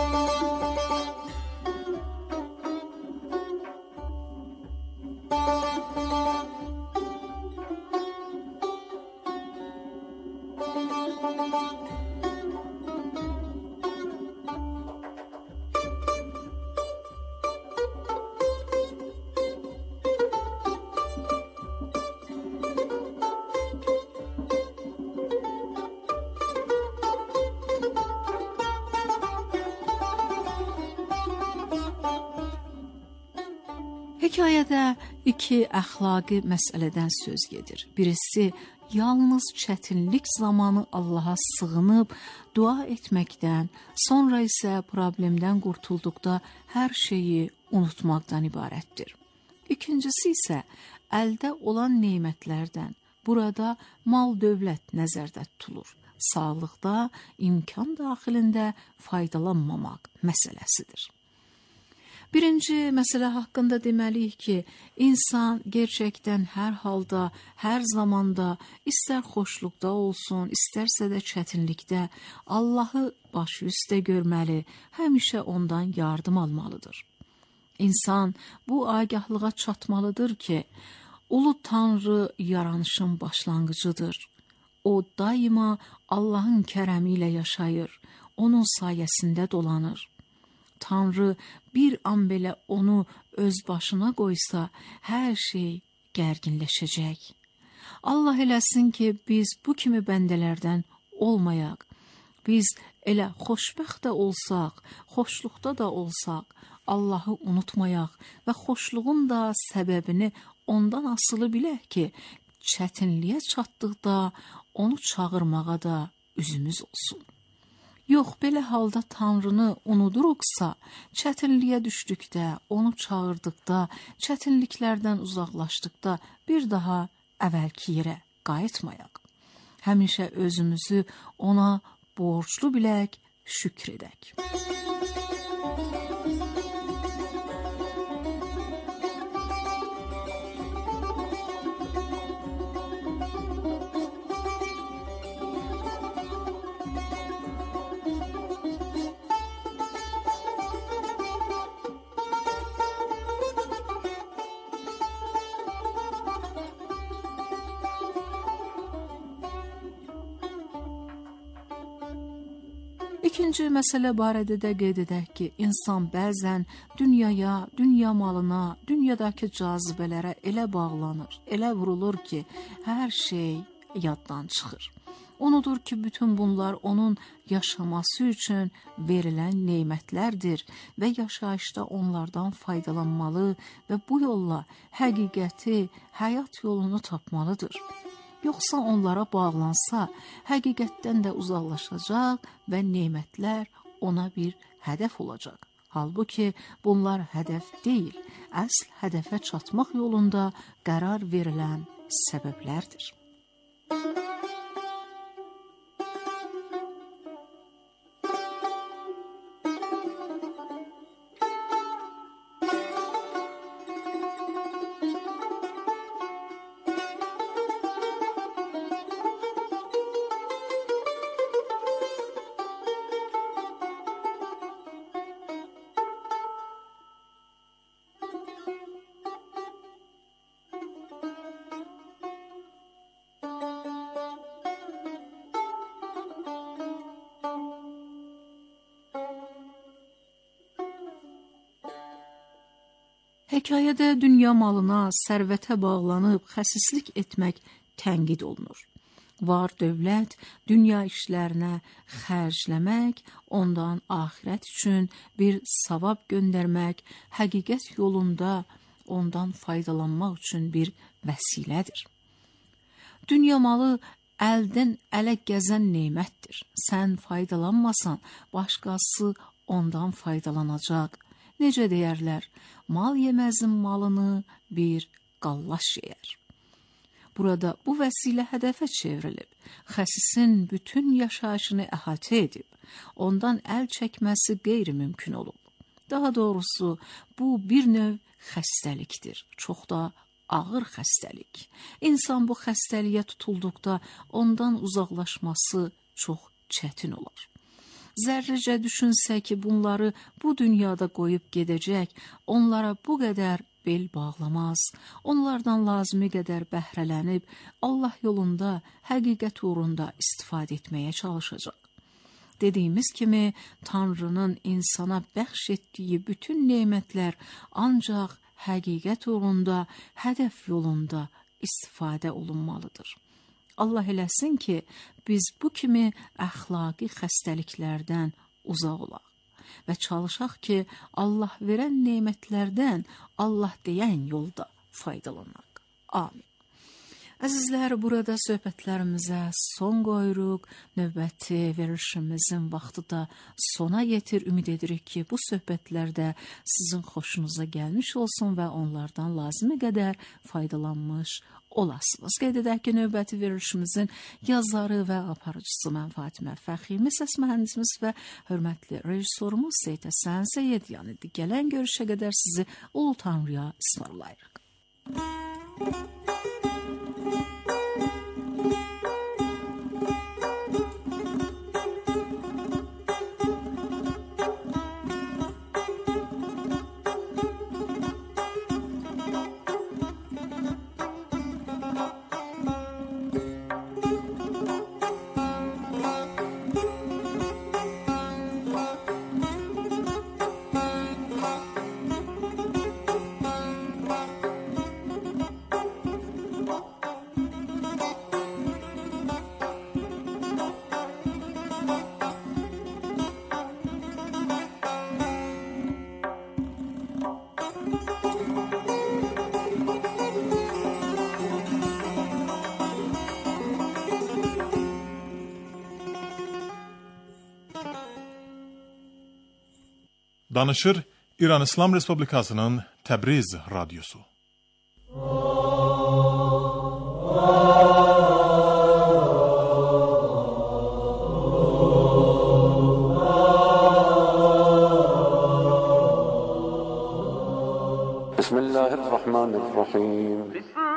Hekayədə iki əxlaqi məsələdən söz gedir. Birisi, yalnız çətinlik zamanı Allaha sığınıb dua etməkdən, sonra isə problemdən qurtulduqda hər şeyi unutmaqdan ibarətdir. İkincisi isə, əldə olan nemətlərdən, burada mal-dövlət nəzərdə tutulur. Sağlıqda, imkan daxilində faydalanmamaq məsələsidir. Birinci məsələ haqqında deməliyik ki, insan gerçəkdən hər halda, hər zamanda, istər xoşluqda olsun, istərsə də çətinlikdə Allahı başı üstə görməli, həmişə ondan yardım almalıdır. İnsan bu agahlığa çatmalıdır ki, Ulu Tanrı yaranışın başlanğıcıdır. O daima Allahın kərəmi ilə yaşayır, onun sayəsində dolanır. Tanrı bir an belə onu öz başına qoysa, hər şey gərginləşəcək. Allah eləsin ki, biz bu kimi bəndələrdən olmayaq. Biz elə xoşbəxt də olsaq, xoşluqda da olsaq, Allahı unutmayaq və xoşluğun da səbəbini ondan asılı bilək ki, çətinliyə çatdıqda onu çağırmağa da üzümüz olsun. Yox, belə halda Tanrını unuduruqsa, çətinliyə düşdükdə, onu çağırdıqda, çətinliklərdən uzaqlaşdıqda bir daha əvvəlki yerə qayıtmayaq. Həmişə özümüzü ona borclu bilək, şükr edək. İkinci məsələ barədə də qeyd edək ki, insan bəzən dünyaya, dünya malına, dünyadakı cazibələrə elə bağlanır, elə vurulur ki, hər şey yaddan çıxır. Unudur ki, bütün bunlar onun yaşaması üçün verilən nemətlərdir və yaşayışda onlardan faydalanmalı və bu yolla həqiqəti, həyat yolunu tapmalıdır. Yoxsa onlara bağlansa, həqiqətdən də uzaqlaşacaq və nemətlər ona bir hədəf olacaq. Halbuki bunlar hədəf deyil, əsl hədəfə çatmaq yolunda qərar verilən səbəblərdir. Hekayədə dünya malına, sərvətə bağlanıb xəsislik etmək tənqid olunur. Var dövlət, dünya işlərinə xərcləmək, ondan axirət üçün bir savab göndərmək, həqiqət yolunda ondan faydalanmaq üçün bir vəsilədir. Dünya malı əldən ələ gəzən nemətdir. Sən faydalanmasan, başqası ondan faydalanacaq. Necə deyərlər, mal yeməzin malını bir qallaş yeyər. Burada bu vəsilə hədəfə çevrilib, xəsisin bütün yaşayışını əhatə edib, ondan əl çəkməsi qeyri-mümkün olub. Daha doğrusu, bu bir növ xəstəlikdir, çox da ağır xəstəlik. İnsan bu xəstəliyə tutulduqda ondan uzaqlaşması çox çətin olar. zərrəcə düşünsə ki, bunları bu dünyada qoyub gedəcək, onlara bu qədər bel bağlamaz. Onlardan lazımi qədər bəhrələnib, Allah yolunda, həqiqət uğrunda istifadə etməyə çalışacaq. Dediyimiz kimi, Tanrının insana bəxş etdiyi bütün nemətlər ancaq həqiqət uğrunda, hədəf yolunda istifadə olunmalıdır. Allah eləsin ki, biz bu kimi əxlaqi xəstəliklərdən uzaq olaq və çalışaq ki, Allah verən nemətlərdən Allah deyən yolda faydalanaq. Amin. Əzizlər, burada söhbətlərimizə son qoyuruq. Növbəti verilişimizin vaxtı da sona yetir. Ümid edirik ki, bu söhbətlərdə sizin xoşunuza gəlmiş olsun və onlardan lazımi qədər faydalanmış olasınız. Qeyd edək ki, növbəti verilişimizin yazarı və aparıcısı mən Fatimə Fəximi, səs mühəndisimiz və hörmətli rejissorumuz Seyid Həsən Seyyedyan idi. Gələn görüşə qədər sizi Ulu Tanrıya ısmarlayırıq. Danışır İran İslam Respublikasının Təbriz Radyosu. Bismillahirrahmanirrahim.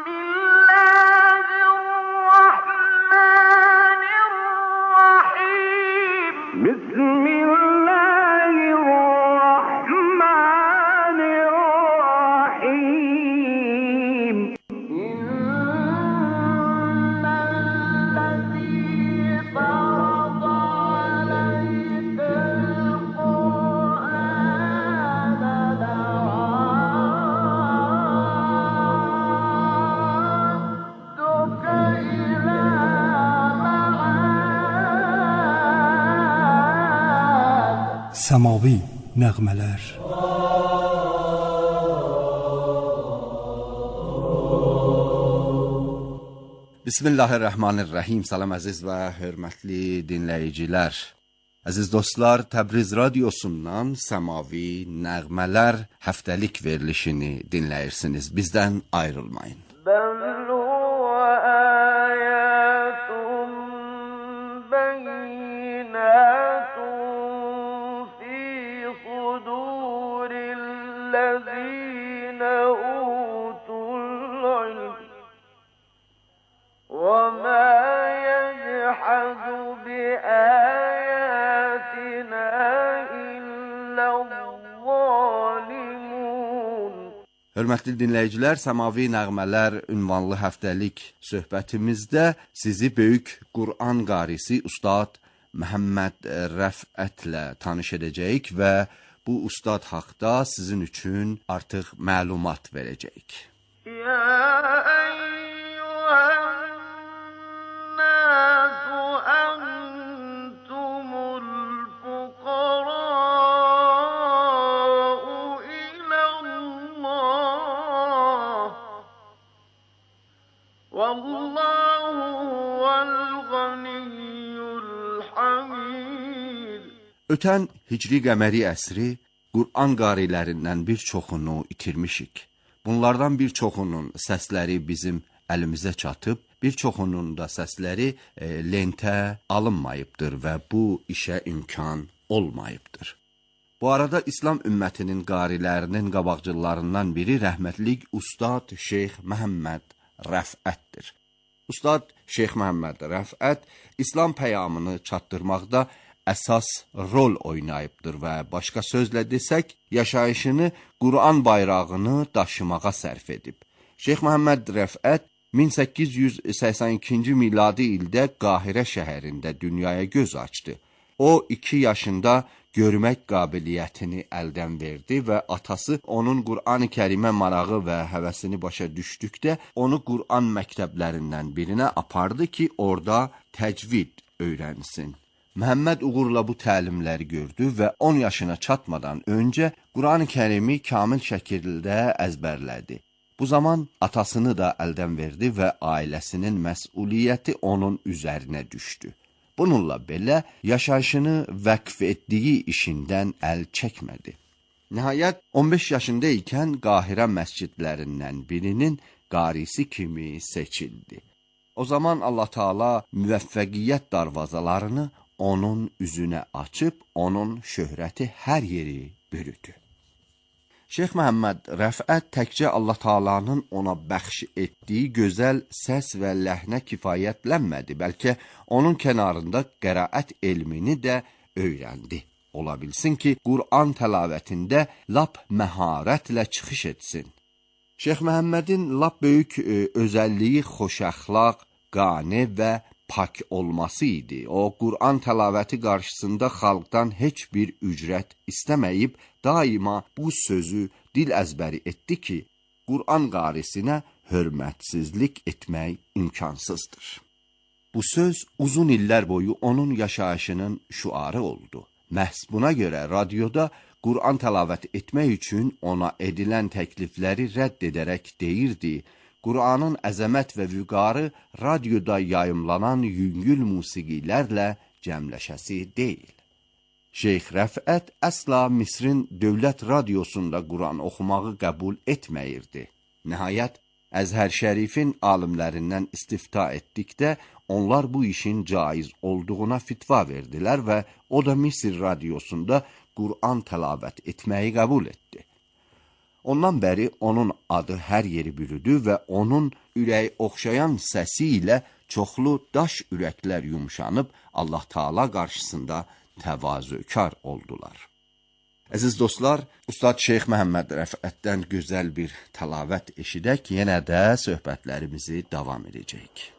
Səmavi nəğmələr. Bismillahirrahmanirrahim. Salam əziz və hörmətli dinləyicilər. Əziz dostlar, Təbriz Radiosundan Səmavi Nəğmələr həftəlik verilişini dinləyirsiniz. Bizdən ayrılmayın. Hörmətli dinləyicilər, Səmavi Nəğmələr ünvanlı həftəlik söhbətimizdə sizi böyük Qur'an qarisi Ustad Məhəmməd Rəfətlə tanış edəcəyik və bu ustad haqda sizin üçün artıq məlumat verəcəyik. Ötən hicri qəməri əsri Qur'an qarilərindən bir çoxunu itirmişik. Bunlardan bir çoxunun səsləri bizim əlimizə çatıb, bir çoxunun da səsləri lentə alınmayıbdır və bu işə imkan olmayıbdır. Bu arada İslam ümmətinin qarilərinin qabaqcıllarından biri rəhmətlik Ustad Şeyx Məhəmməd Rəfətdir. Ustad Şeyx Məhəmməd Rəfət İslam peyamını çatdırmaqda əsas rol oynayıbdır və başqa sözlə desək, yaşayışını Quran bayrağını daşımağa sərf edib. Şeyx Məhəmməd Rəfət 1882-ci miladi ildə Qahirə şəhərində dünyaya göz açdı. O 2 yaşında görmək qabiliyyətini əldən verdi və atası onun Qur'an-ı Kərimə marağı və həvəsini başa düşdükdə onu Qur'an məktəblərindən birinə apardı ki, orada təcvid öyrənsin. Məhəmməd uğurla bu təlimləri gördü və 10 yaşına çatmadan öncə Qur'an-ı Kərimi kamil şəkildə əzbərlədi. Bu zaman atasını da əldən verdi və ailəsinin məsuliyyəti onun üzərinə düşdü. Bununla belə yaşayışını vəqf etdiyi işindən əl çəkmədi. Nəhayət 15 yaşında ikən Qahirə məscidlərindən birinin qarisi kimi seçildi. O zaman Allah Taala müvəffəqiyyət darvazalarını onun üzünə açıb, onun şöhrəti hər yeri bürüdü. Şeyx Məhəmməd Rəfət təkcə Allah Taalanın ona bəxş etdiyi gözəl səs və ləhnə kifayətlənmədi, bəlkə onun kənarında qəraət elmini də öyrəndi. Ola bilsin ki, Qur'an təlavətində lap məharətlə çıxış etsin. Şeyx Məhəmmədin lap böyük özəlliyi xoşəxlaq, qane və pak olması idi. O, Qur'an təlavəti qarşısında xalqdan heç bir ücrət istəməyib, daima bu sözü dil əzbəri etdi ki, Qur'an qarisinə hörmətsizlik etmək imkansızdır. Bu söz uzun illər boyu onun yaşayışının şüarı oldu. Məhz buna görə radioda Qur'an təlavət etmək üçün ona edilən təklifləri rədd edərək deyirdi, Qur'anın əzəmət və vüqarı radioda yayımlanan yüngül musiqilərlə cəmləşəsi deyil. Şeyx Rəfət əsla Misrin dövlət radiosunda Qur'an oxumağı qəbul etməyirdi. Nəhayət, Əzhər Şərifin alimlərindən istifta etdikdə, onlar bu işin caiz olduğuna fitva verdilər və o da Misir radiosunda Qur'an təlavət etməyi qəbul etdi. Ondan bəri onun adı hər yeri bürüdü və onun ürəyi oxşayan səsi ilə çoxlu daş ürəklər yumşanıb Allah Taala qarşısında təvazökar oldular. Əziz dostlar, Ustad Şeyx Məhəmməd Rəfətdən gözəl bir təlavət eşidək, yenə də söhbətlərimizi davam edəcəyik.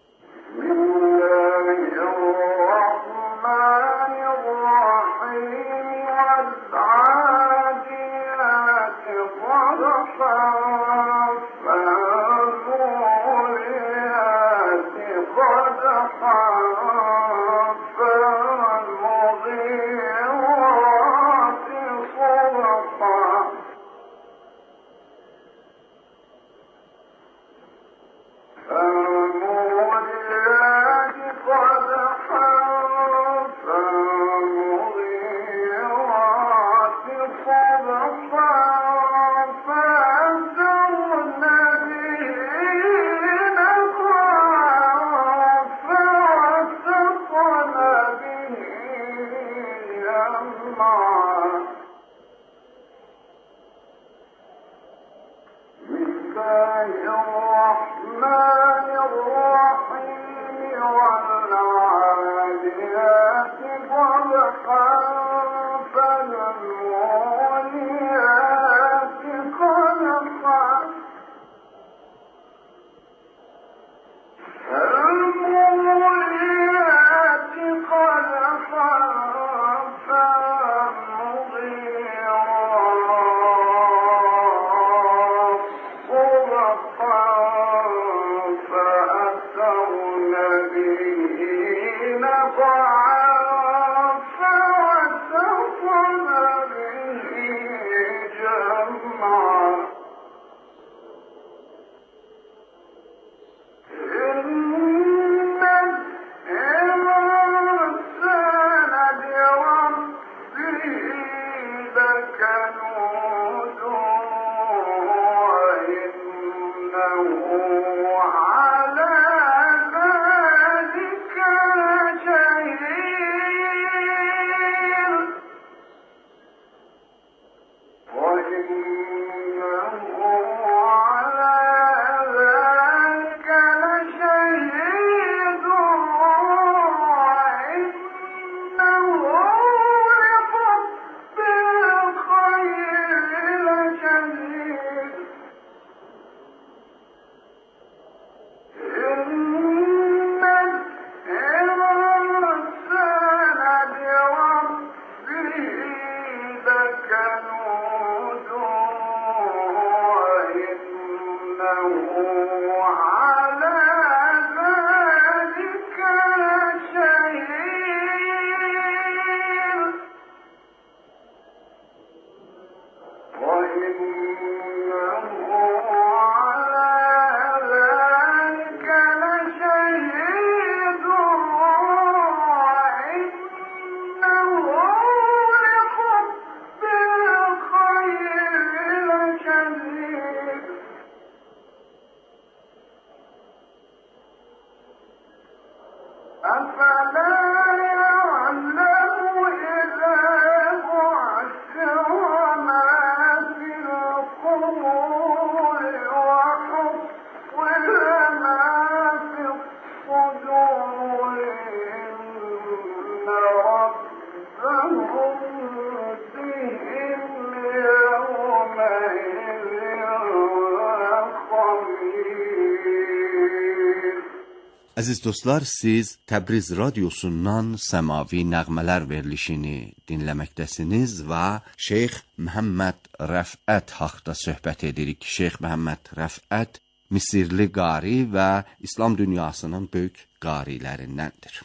Əziz dostlar, siz Təbriz radiosundan Səmavi Nəğmələr verilişini dinləməkdəsiniz və Şeyx Məhəmməd Rəfət haqda söhbət edirik. Şeyx Məhəmməd Rəfət Misirli qari və İslam dünyasının böyük qarilərindəndir.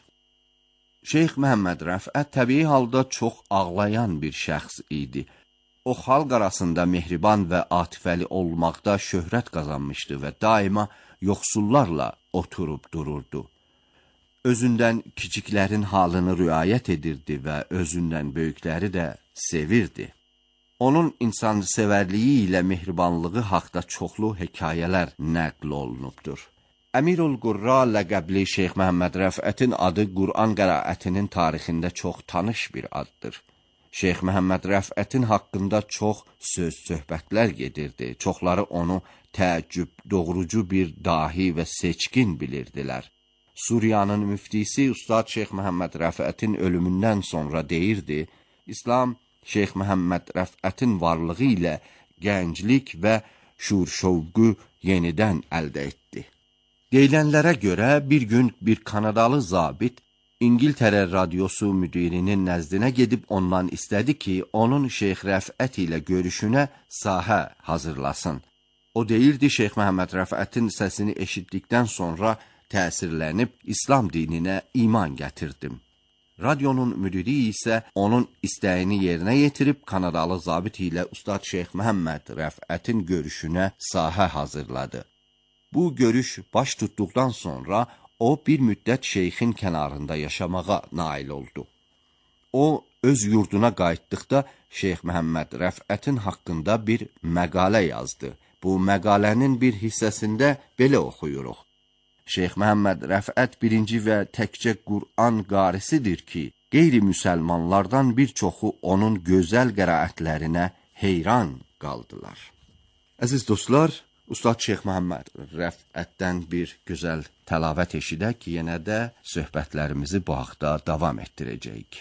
Şeyx Məhəmməd Rəfət təbii halda çox ağlayan bir şəxs idi. O, xalq arasında mehriban və atifəli olmaqda şöhrət qazanmışdı və daima yoxsullarla oturub dururdu. Özündən kiçiklərin halını riayət edirdi və özündən böyükləri də sevirdi. Onun insansevərliyi ilə mehribanlığı haqda çoxlu hekayələr nəql olunubdur. Əmirul Qurra ləqəbli Şeyx Məhəmməd Rəfətin adı Qur'an qəraətinin tarixində çox tanış bir addır. Şeyx Məhəmməd Rəfətin haqqında çox söhbətlər gedirdi. Çoxları onu təəccüb doğurucu bir dahi və seçkin bilirdilər. Suriyanın müftisi Ustad Şeyx Məhəmməd Rəfətin ölümündən sonra deyirdi, İslam Şeyx Məhəmməd Rəfətin varlığı ilə gənclik və şur-şövqü yenidən əldə etdi. Deyilənlərə görə bir gün bir Kanadalı zabit İngiltərə radiosu müdirinin nəzdinə gedib ondan istədi ki, onun Şeyx Rəfət ilə görüşünə sahə hazırlasın. O deyirdi, Şeyx Məhəmməd Rəfətin səsini eşitdikdən sonra təsirlənib İslam dininə iman gətirdim. Radionun müdiri isə onun istəyini yerinə yetirib Kanadalı zabit ilə Ustad Şeyx Məhəmməd Rəfətin görüşünə sahə hazırladı. Bu görüş baş tutduqdan sonra o bir müddət şeyxin kənarında yaşamağa nail oldu. O, öz yurduna qayıtdıqda Şeyx Məhəmməd Rəfətin haqqında bir məqalə yazdı. Bu məqalənin bir hissəsində belə oxuyuruq. Şeyx Məhəmməd Rəfət birinci və təkcə Qur'an qarisidir ki, qeyri-müsəlmanlardan bir çoxu onun gözəl qəraətlərinə heyran qaldılar. Əziz dostlar, Ustad Şeyx Məhəmməd Rəfətdən bir gözəl təlavət eşidək, yenə də söhbətlərimizi bu haqda davam etdirəcəyik.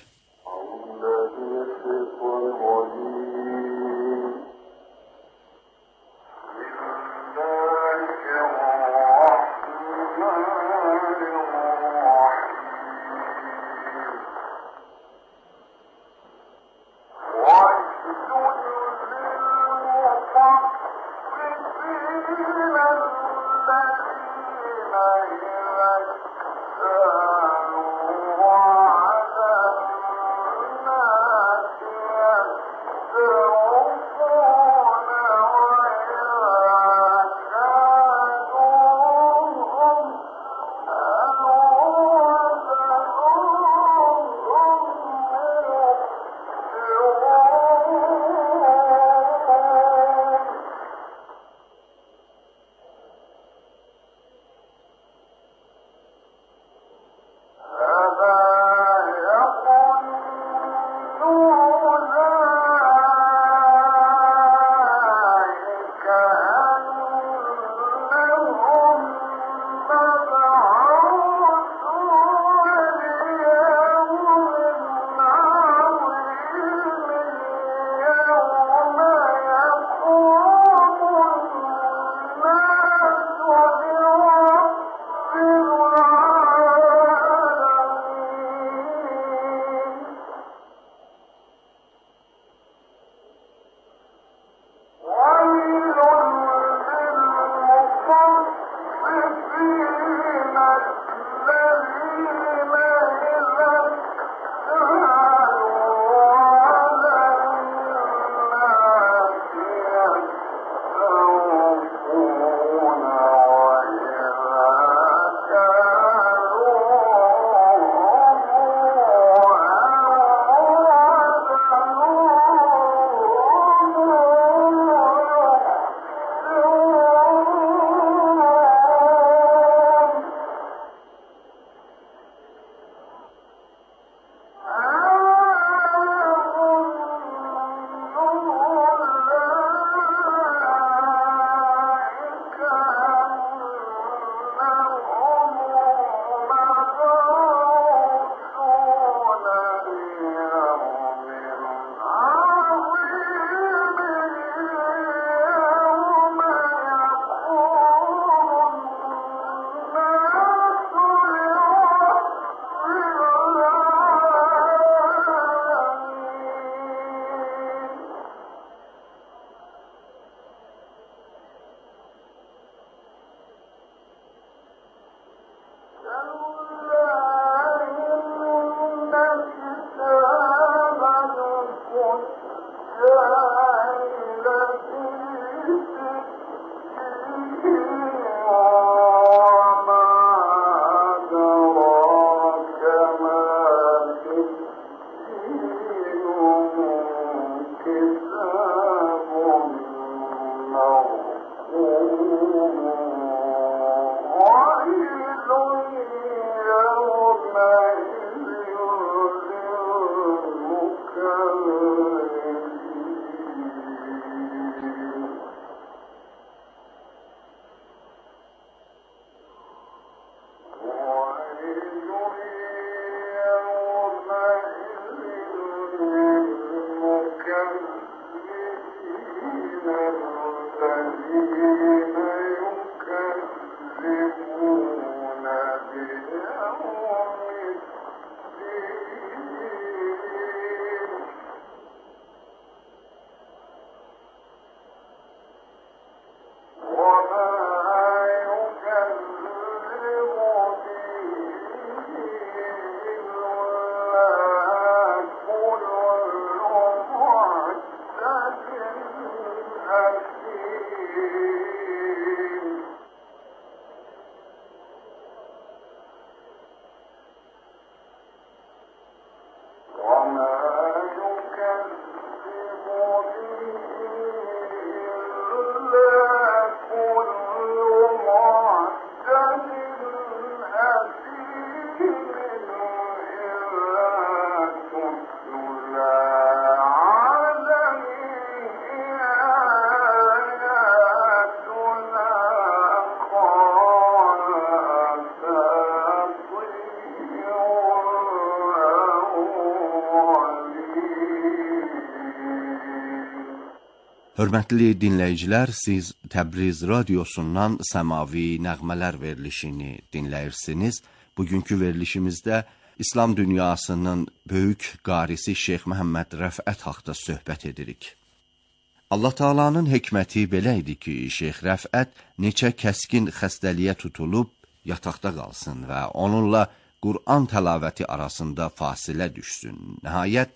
Hörmətli dinləyicilər, siz Təbriz radiosundan Səmavi Nəğmələr verilişini dinləyirsiniz. Bugünkü verilişimizdə İslam dünyasının böyük qarisi Şeyx Məhəmməd Rəfət haqda söhbət edirik. Allah Taala'nın hikməti belə idi ki, Şeyx Rəfət neçə kəskin xəstəliyə tutulub yataqda qalsın və onunla Qur'an təlavəti arasında fasilə düşsün. Nəhayət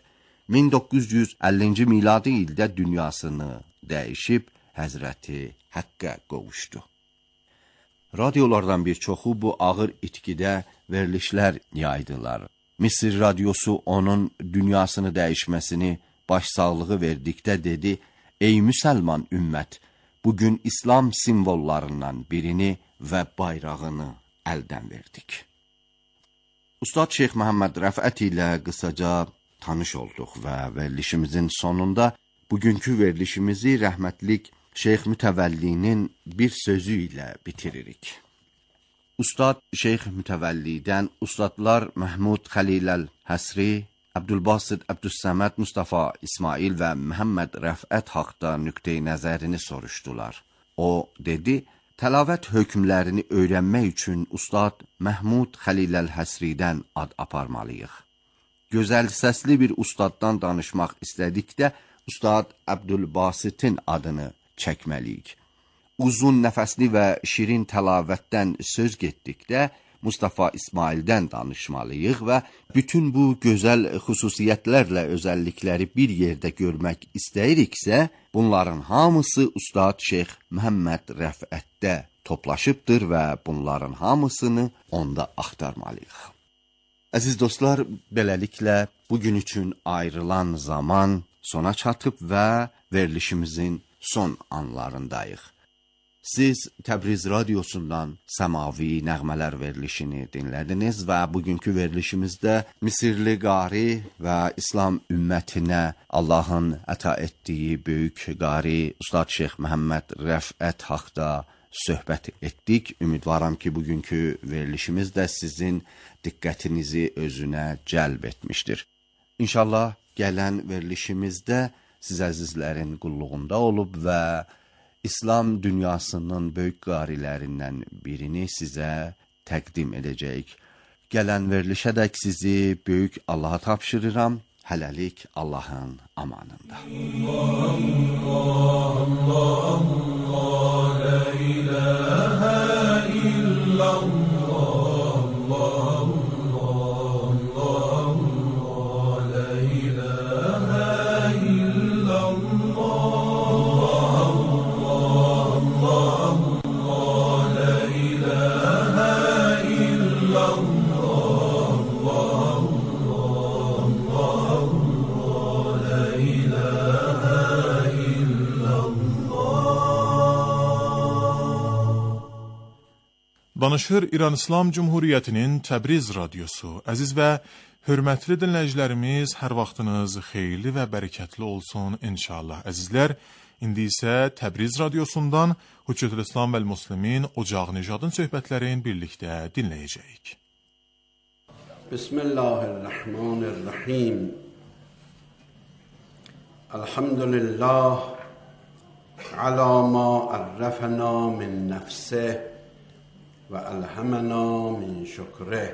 1950-ci miladi ildə dünyasını dəyişib Həzrəti Həqqə qovuşdu. Radiolardan bir çoxu bu ağır itkidə verilişlər yaydılar. Misir radiosu onun dünyasını dəyişməsini başsağlığı verdikdə dedi: "Ey müsəlman ümmət, bugün İslam simvollarından birini və bayrağını əldən verdik." Ustad Şeyx Məhəmməd Rəfət ilə qısaca tanış olduq və verilişimizin sonunda bugünkü verilişimizi rəhmətlik Şeyx Mütəvəllinin bir sözü ilə bitiririk. Ustad Şeyx Mütəvəllidən Ustadlar Məhmud Xəliləl Həsri, Abdülbasit Abdüssəməd Mustafa İsmail və Məhəmməd Rəfət haqda nöqteyi nəzərini soruşdular. O dedi: "Təlavət hökmlərini öyrənmək üçün Ustad Məhmud Xəliləl Həsridən ad aparmalıyıq. Gözəl səsli bir ustaddan danışmaq istədikdə Ustad Abdülbasitin adını çəkməliyik. Uzun nəfəsli və şirin təlavətdən söz getdikdə Mustafa İsmaildən danışmalıyıq və bütün bu gözəl xüsusiyyətlərlə özəllikləri bir yerdə görmək istəyiriksə, bunların hamısı Ustad Şeyx Məhəmməd Rəfətdə toplaşıbdır və bunların hamısını onda axtarmalıyıq." Əziz dostlar, beləliklə bugün üçün ayrılan zaman sona çatıb və verilişimizin son anlarındayıq. Siz Təbriz radiosundan Səmavi Nəğmələr verilişini dinlədiniz və bugünkü verilişimizdə Misirli qari və İslam ümmətinə Allahın əta etdiyi böyük qari Ustad Şeyx Məhəmməd Rəfət haqda söhbət etdik. Ümidvaram ki, bugünkü verilişimiz də sizin diqqətinizi özünə cəlb etmişdir. İnşallah gələn verilişimizdə siz əzizlərin qulluğunda olub və İslam dünyasının böyük qarilərindən birini sizə təqdim edəcəyik. Gələn verilişədək sizi böyük Allaha tapşırıram. Hələlik Allahın amanında. Allah, Allah, Allah, la ilahe illallah, Allah, Allah, Allah, la ilahe illallah, Allah, Allah, la ilahe illallah, Danışır İran İslam Cumhuriyyətinin Təbriz radiosu. Əziz və hörmətli dinləyicilərimiz, hər vaxtınız xeyirli və bərəkətli olsun inşallah. Əzizlər, indi isə Təbriz radiosundan Hüccətül İslam və Müslimin Ocaq Nijadın söhbətlərini birlikdə dinləyəcəyik. بسم الله الرحمن الرحیم. الحمد لله على ما عرفنا من نفسه و الهمنا من شکره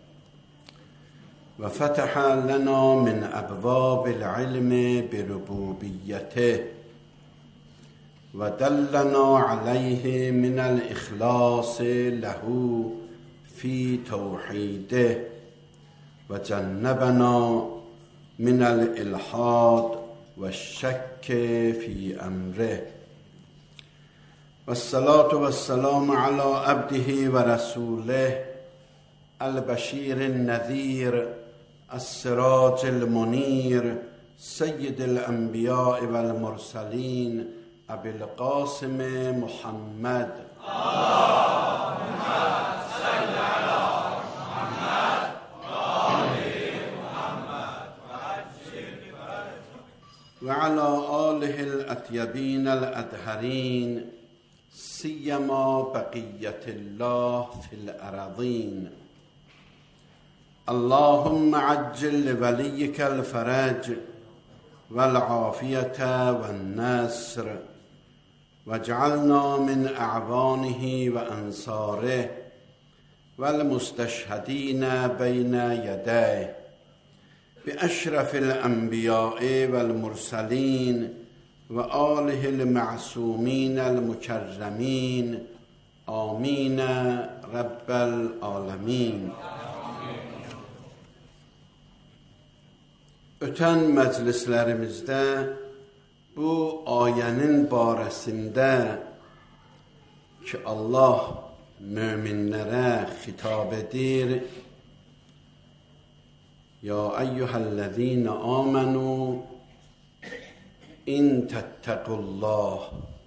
و فتح لنا من ابواب العلم بربوبیته و دلنا علیه من الاخلاص له فی توحیده و جنبنا من الالحاد و الشک فی امره و الصلاة و السلام علی عبده و رسوله البشیر النذیر السراج المنیر سید الانبیاء و المرسلین ابی القاسم محمد و علی آله الاطیبین الأطهرین سیما بقیت الله فی الارضین. اللهم عجل لولیک الفرج والعافیة والنصر واجعلنا من اعوانه و انصاره والمستشهدین بین یدیه بأشرف الأنبياء والمرسلين وآله المعصومين المكرمين آمين رب العالمين. Ötən məclislərimizdə bu ayənin barəsində ki, Allah möminlərə xitab edir. يا أيها الذين آمنوا إن تتقوا الله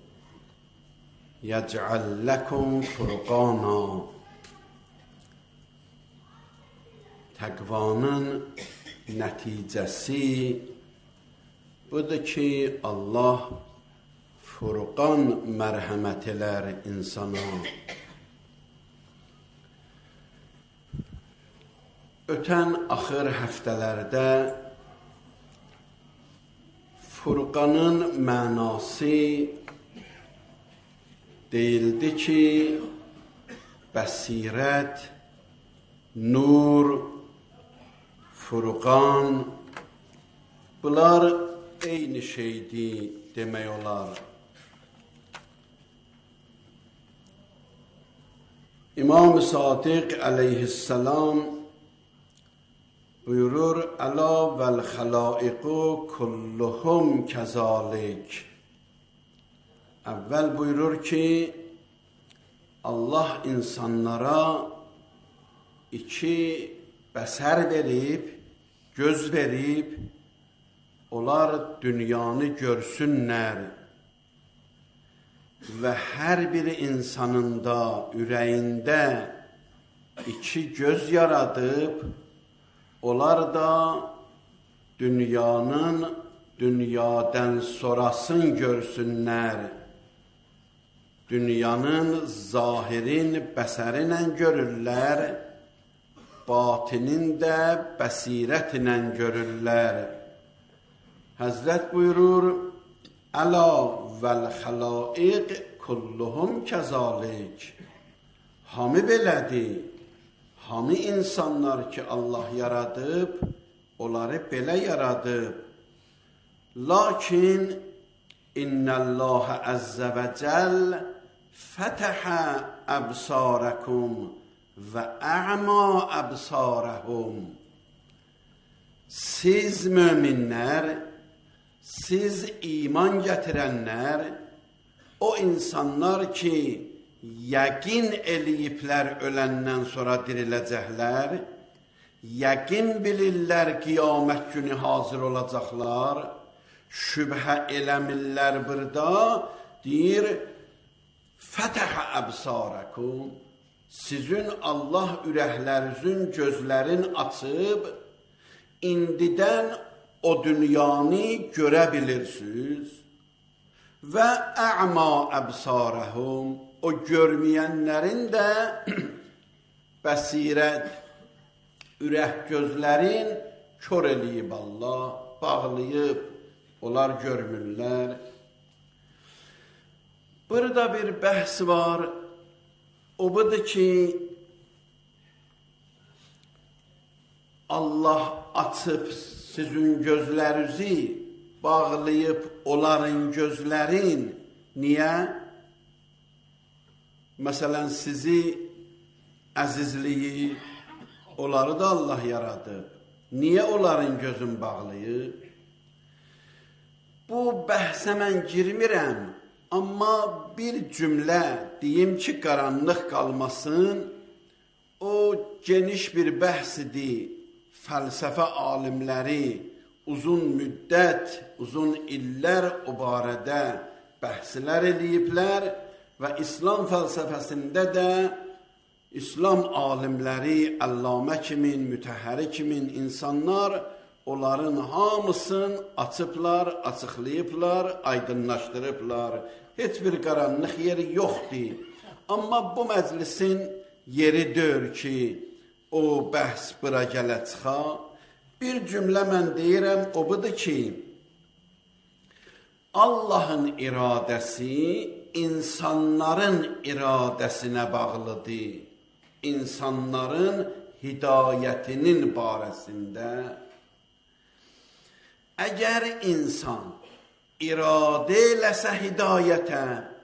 يجعل لكم فرقانا. Təqvanın nəticəsi budur ki, Allah furqan mərhəmət elər insana. Ötən axır həftələrdə Furqanın mənası deyildi ki, bəsirət, nur, Furqan bunlar eyni şeydir demək olar. İmam Sadiq əleyhissalam buyurur: Əla vəl xəlaiqu kulluhum kəzalik. Əvvəl buyurur ki, Allah insanlara iki bəsər verib, göz verib, onlar dünyanı görsünlər və hər bir insanın da ürəyində iki göz yaradıb, onlar da dünyadan sonrasını görsünlər. Dünyanın zahirin bəsərinlə görürlər, batinin də bəsirətlə görürlər. Həzrət buyurur: Əla vəl xəlaiq kulluhum kəzalik. Hamı belədir. Hamı insanlar ki, Allah yaradıb, onları belə yaradıb. Lakin İnnəllâhe əzzə və cəll fətəhə əbsarəkum və ə'mə əbsarəhum. Siz möminlər, siz iman gətirənlər, o insanlar ki, yəqin eləyiblər öləndən sonra diriləcəklər, yəqin bilirlər qiyamət günü hazır olacaqlar, şübhə eləmirlər burada, deyir, fətəhə əbsarəkum, sizin Allah ürəklərinizin gözlərin açıb, indidən o dünyanı görə bilirsiniz və ə'mə əbsarəhum, o görməyənlərin də bəsirət, ürək gözlərin kör eləyib Allah, bağlayıb, onlar görmürlər. Burada bir bəhs var, o budur ki, Allah açıb sizin gözlərinizi, bağlayıb onların gözlərin. Niyə? Məsələn, sizi əzizliyi, onları da Allah yaradıb. Niyə onların gözün bağlayıb? Bu bəhsə mən girmirəm, amma bir cümlə deyim ki, qaranlıq qalmasın, o geniş bir bəhsidir. Fəlsəfə alimləri uzun müddət, uzun illər o barədə bəhslər eləyiblər və İslam fəlsəfəsində də İslam alimləri, Əllamə kimin, Mütəhhəri kimin insanlar onların hamısını açıblar, açıqlayıblar, aydınlaşdırıblar. Heç bir qaranlıq yeri yoxdur. Amma bu məclisin yeri deyil ki, o bəhs bura gələ çıxa. Bir cümlə mən deyirəm, o budur ki, Allahın iradəsi insanların iradəsinə bağlıdır. İnsanların hidayətinin barəsində. Əgər insan iradə eləsə hidayətə,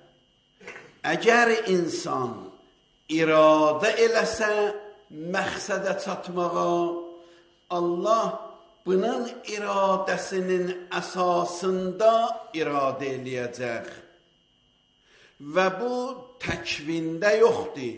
əgər insan iradə eləsə məqsədə çatmağa, Allah bunun iradəsinin əsasında iradə eləyəcək. Və bu təkvində yoxdur,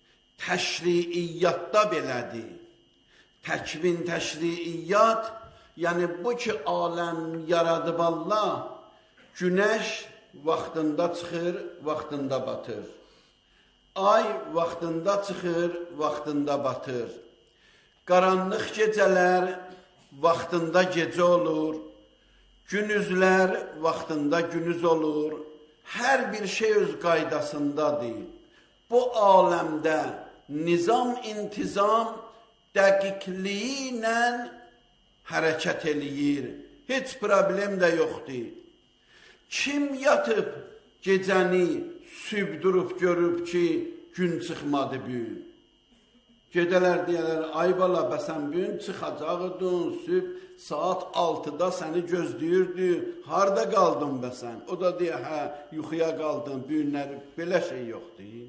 təşriiyyatda belədir. Təkvin, təşriiyyat, yəni bu ki, aləm yaradıb Allah, günəş vaxtında çıxır, vaxtında batır. Ay vaxtında çıxır, vaxtında batır. Qaranlıq gecələr vaxtında gecə olur, günüzlər vaxtında günüz olur. Hər bir şey öz qaydasındadır. Bu aləmdə nizam, intizam dəqiqliyi ilə hərəkət eləyir. Heç problem də yoxdur. Kim yatıb gecəni sübh durub görüb ki, gün çıxmadı bugün? Gedələr deyələr, ay bala, bəsən bugün çıxacaqdın, sübh saat 6-da səni gözləyirdi, harada qaldın bəsən? O da deyə, hə, yuxuya qaldın, bugünləri, belə şey yoxdur.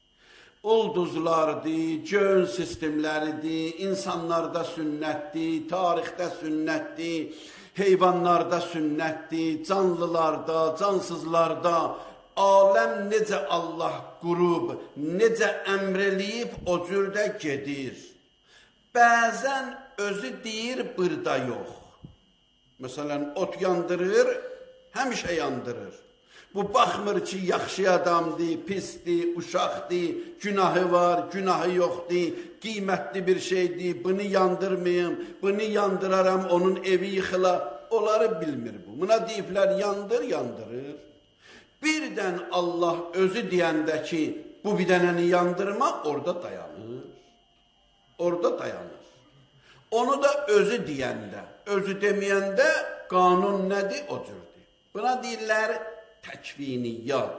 Ulduzlardır, gön sistemləridir, insanlarda sünnətdir, tarixdə sünnətdir, heyvanlarda sünnətdir, canlılarda, cansızlarda. Aləm necə Allah qurub, necə əmr eləyib, o cürdə gedir. Bəzən özü deyir, burada yox. Məsələn, ot yandırır, həmişə yandırır. Bu baxmır ki, yaxşı adamdır, pisdir, uşaqdır, günahı var, günahı yoxdur, qiymətli bir şeydir, bunu yandırmayım, bunu yandıraram, onun evi yıxıla. Onları bilmir bu. Buna deyiblər, yandır, yandırır. Birdən Allah özü deyəndə ki, bu bir dənəni yandırma, orada dayanır. Orada dayanır. Onu da özü deyəndə, özü deməyəndə qanun nədir? O cürdür. Buna deyirlər təkviniyyat.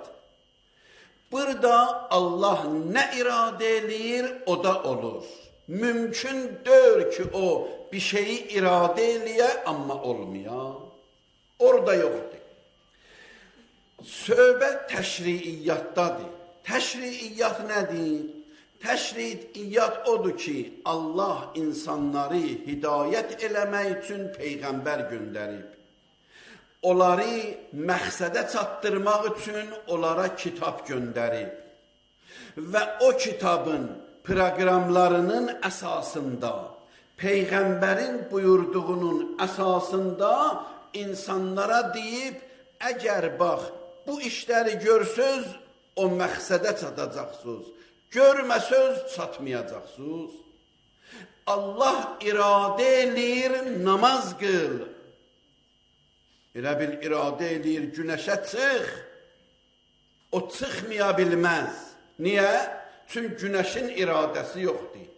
Burada Allah nə iradə eləyir, o da olur. Mümkün deyil ki, o bir şeyi iradə eləyə, amma olmaya. Orada yoxdur. Söhbət təşriiyyatdadır. Təşriiyyat nədir? Təşriiyyat odur ki, Allah insanları hidayət eləmək üçün Peyğəmbər göndərib. Onları məqsədə çatdırmaq üçün onlara kitab göndərib. Və o kitabın proqramlarının əsasında, Peyğəmbərin buyurduğunun əsasında insanlara deyib, əgər bax, bu işləri görsüz, o məqsədə çatacaqsınız. Görməsöz, çatmayacaqsınız. Allah iradə eləyir, namaz qıl. Elə bil iradə eləyir, günəşə çıx. O çıxmaya bilməz. Niyə? Çünki günəşin iradəsi yoxdur.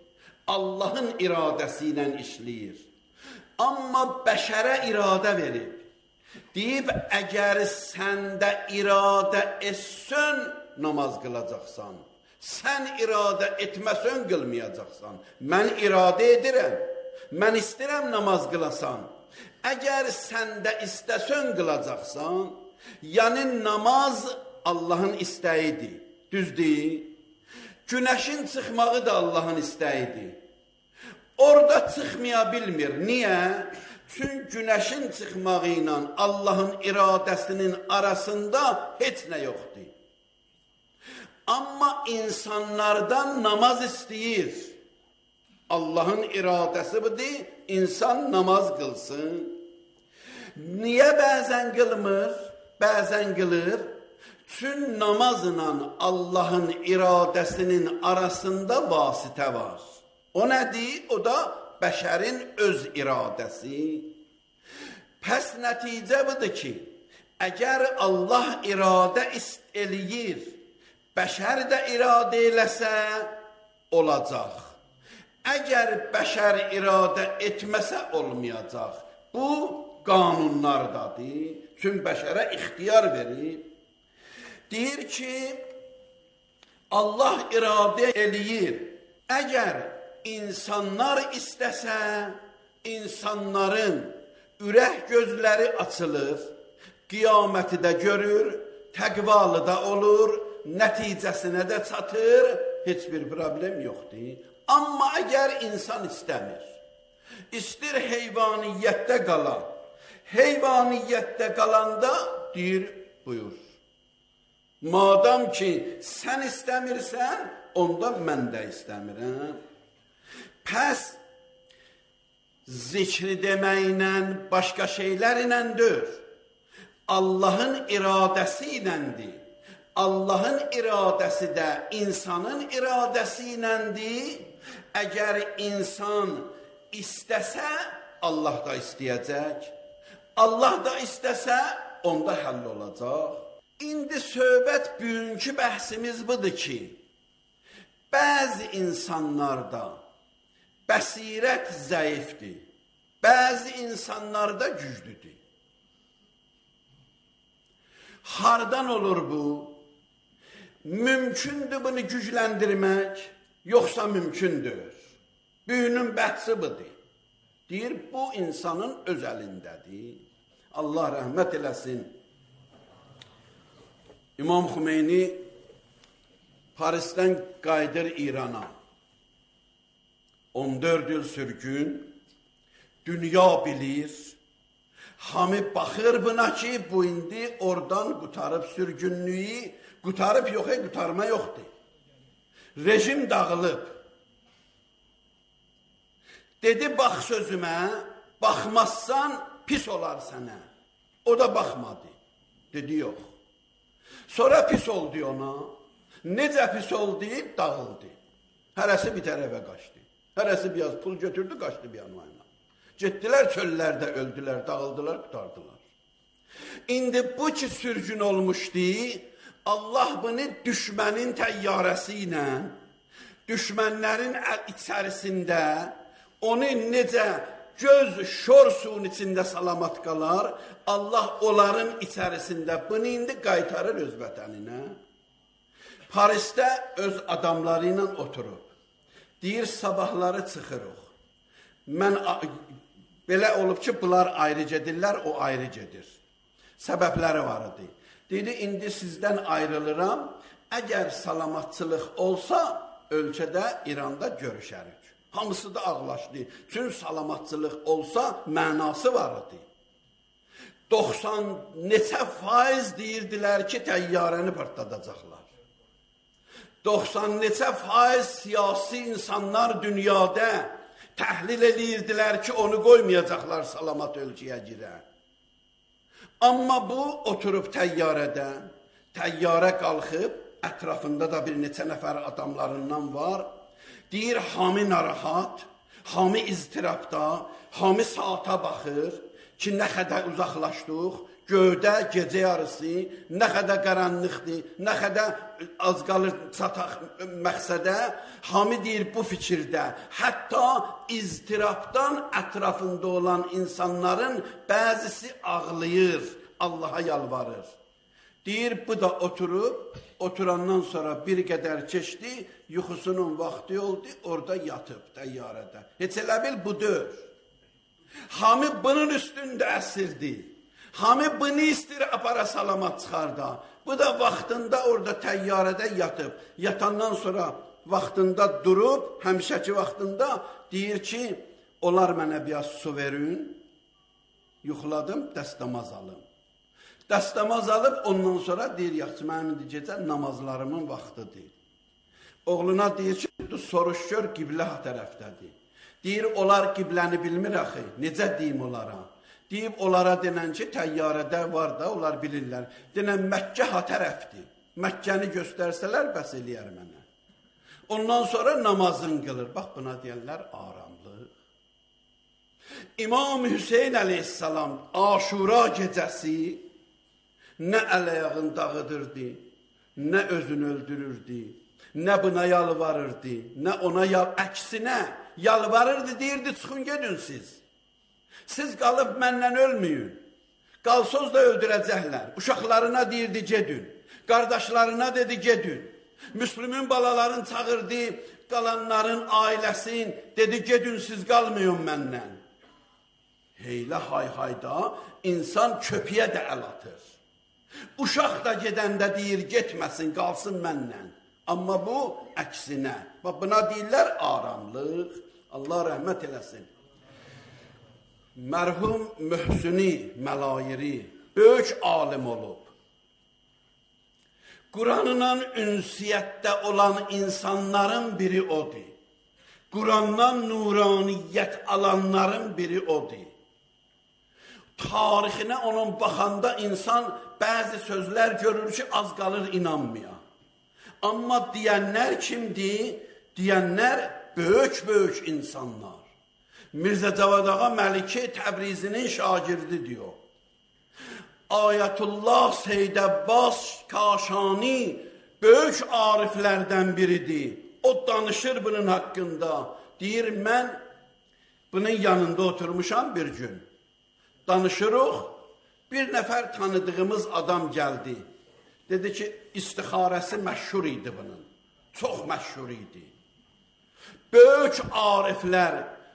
Allahın iradəsi ilə işləyir. Amma bəşərə iradə verib. Deyib, əgər səndə iradə etsən, namaz qılacaqsan. Sən iradə etməsən, qılmayacaqsan. Mən iradə edirəm. Mən istəyirəm namaz qılasan. Əgər səndə istəsən, qılacaqsan. Yəni, namaz Allahın istəyidir. Düzdür? Günəşin çıxmağı da Allahın istəyidir. Orada çıxmaya bilmir. Niyə? Çünki günəşin çıxmağı ilə Allahın iradəsinin arasında heç nə yoxdur. Amma insanlardan namaz istəyir. Allahın iradəsi budur, insan namaz qılsın. Niyə bəzən qılmır? Bəzən qılır. Çünki namazla Allahın iradəsinin arasında vasitə var. O nədir? O da bəşərin öz iradəsi. Pəs nəticə budur ki, əgər Allah iradə eləyir, bəşər də iradə eləsə, olacaq. Əgər bəşər iradə etməsə, olmayacaq. Bu, qanunlardadır. Çünki bəşərə ixtiyar verir. Deyir ki, Allah iradə eləyir. Əgər insanlar istəsə, insanların ürək gözləri açılır, qiyaməti də görür, təqvalı da olur, nəticəsinə də çatır, heç bir problem yoxdur. Amma əgər insan istəmir, istir heyvaniyyətdə qala, heyvaniyyətdə qalanda deyir, buyur. Madam ki, sən istəmirsən, onda mən də istəmirəm. Pəs, zikri deməklə, başqa şeylər iləndir. Allahın iradəsi iləndir. Allahın iradəsi də insanın iradəsi iləndir. Əgər insan istəsə, Allah da istəyəcək. Allah da istəsə, onda həll olacaq. İndi söhbət bugünkü bəhsimiz budur ki, bəzi insanlarda bəsirət zəifdir, bəzi insanlarda güclüdür. Hardan olur bu? Mümkündür bunu gücləndirmək, yoxsa mümkündür? Bugünün bəhsi budur. Deyir, bu insanın öz əlindədir. Allah rəhmət eləsin. İmam Xümeyni Parisdən qayıdır İrana. 14 il sürgün, dünya bilir. Hamı baxır buna ki, bu indi oradan qutarıb sürgünlüyü, qutarıb yox, qutarma yoxdur. Rejim dağılıb. Dedi, bax sözümə, baxmazsan pis olar sənə. O da baxmadı. Dedi, yox. Sonra pis oldu ona. Necə pis oldu? Dağıldı. Hərəsi bir tərəfə qaçdı. Hərəsi biraz pul götürdü, qaçdı bir yanına. Getdilər çöllərdə, öldülər, dağıldılar, qutardılar. İndi bu ki sürgün olmuşdu, Allah bunu düşmənin təyyarəsi ilə, düşmənlərin içərisində, onu necə göz şor suyun içində salamat qalar, Allah onların içərisində bunu indi qaytarır öz vətəninə. Parisdə öz adamları ilə oturub. Deyir, sabahları çıxırıq. Mən belə olub ki, bunlar ayrı gedirlər, o ayrı gedir. Səbəbləri var idi. Dedi, indi sizdən ayrılıram. Əgər salamatçılıq olsa, ölkədə İranda görüşərik. Hamısı da ağlaşdı. Çünki salamatçılıq olsa, mənası var idi. 90 neçə faiz deyirdilər ki, təyyarəni partladacaqlar. 90 neçə faiz siyasi insanlar dünyada təhlil edirdilər ki, onu qoymayacaqlar salamat ölkəyə girə. Amma bu, oturub təyyarədən, təyyarə qalxıb, ətrafında da bir neçə nəfər adamlarından var. Deyir, hamı narahat, hamı iztirabda, hamı saata baxır ki, nə qədər uzaqlaşdıq, Göydə gecə yarısı, nə qədər qaranlıqdır, nə qədər az qalır çataq məqsədə, hamı deyir bu fikirdə. Hətta iztirabdan ətrafında olan insanların bəzisi ağlayır, Allaha yalvarır. Deyir bu da oturandan sonra bir qədər keçdi, yuxusunun vaxtı oldu, orada yatıb təyyarədə. Heç elə bil budur. Hamı bunun üstündə əsirdir. Hamı bunu istir apara salamat çıxarda. Bu da vaxtında orada təyyarədə yatıb. Yatandan sonra vaxtında durub, həmişəki vaxtında deyir ki, onlar mənə biraz su verin. Yuxuladım, dəstəmaz alım. Dəstəmaz alıb ondan sonra deyir, yaxşı, mənim gecə namazlarımın vaxtıdır. Oğluna deyir ki, soruş gör, qiblə tərəfdədir. Deyir, onlar qibləni bilmir axı, necə deyim onlara? Deyib, onlara denən ki, təyyarədə var da, onlar bilirlər. Denən, Məkkə ha tərəfdir. Məkkəni göstərsələr, bəs eləyər mənə. Ondan sonra namazın qılır. Bax, buna deyərlər, aramlıq. İmam Hüseyin əleyhissalam Aşura gecəsi nə əl-ayağını dağıdırdı, nə özünü öldürürdü, nə buna yalvarırdı, nə ona əksinə yalvarırdı, deyirdi, çıxın gedin siz. Siz qalıb məndən ölməyin. Qalsız da öldürəcəklər. Uşaqlarına deyirdi, gedin. Qardaşlarına dedi, gedin. Müslümin balaların çağırdı, qalanların ailəsin, dedi, gedin siz qalmayın məndən. Heylə hay-hayda insan köpüyə də əl atır. Uşaq da gedəndə deyir, getməsin, qalsın məndən. Amma bu əksinə. Buna deyirlər aramlıq. Allah rəhmət eləsin. Mərhum Möhsüni Məlayiri böyük alim olub. Quranla ünsiyyətdə olan insanların biri odur. Qurandan nuraniyyət alanların biri odur. Tarixinə onun baxanda insan bəzi sözlər görür ki, az qalır inanmaya. Amma deyənlər kimdir? Deyənlər böyük insanlar. Mirzə Cavad Ağa Məliki Təbrizinin şagirdi diyor. Ayətullah Seyyid Abbas Kaşani böyük ariflərdən biridir. O danışır bunun haqqında. Deyir, mən bunun yanında oturmuşam bir gün. Danışırıq, bir nəfər tanıdığımız adam gəldi. Dedi ki, istixarəsi məşhur idi bunun. Çox məşhur idi. Böyük ariflər,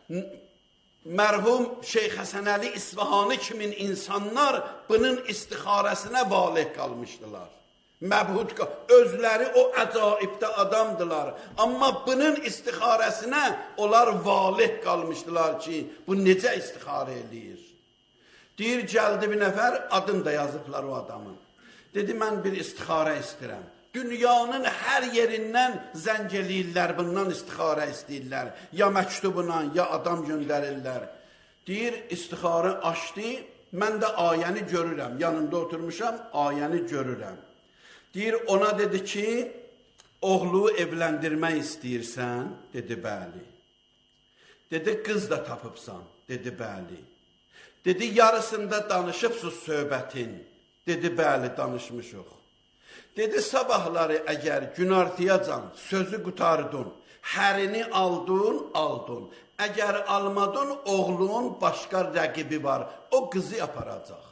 mərhum Şeyx Həsən Əli İsfahani kimin insanlar bunun istixarəsinə valih qalmışdılar. Məbhud, özləri o əcaibdə adamdılar. Amma bunun istixarəsinə onlar valih qalmışdılar ki, bu necə istixarə eləyir? Deyir, gəldi bir nəfər, adını da yazıblar o adamın. Dedi, mən bir istixarə istəyirəm. Dünyanın hər yerindən zəng eləyirlər, bundan istixarə istəyirlər. Ya məktubla, ya adam göndərirlər. Deyir, istixarə açdı, mən də ayəni görürəm. Yanında oturmuşam, ayəni görürəm. Deyir, ona dedi ki, oğlu evləndirmək istəyirsən? Dedi, bəli. Dedi, qız da tapıbsan? Dedi, bəli. Dedi, yarısında danışıbsız söhbətin? Dedi, bəli, danışmışıq. Dedi, sabahları əgər günartıyacan sözü qutardın, hərini aldın. Əgər almadın, oğlunun başqa rəqibi var, o qızı aparacaq.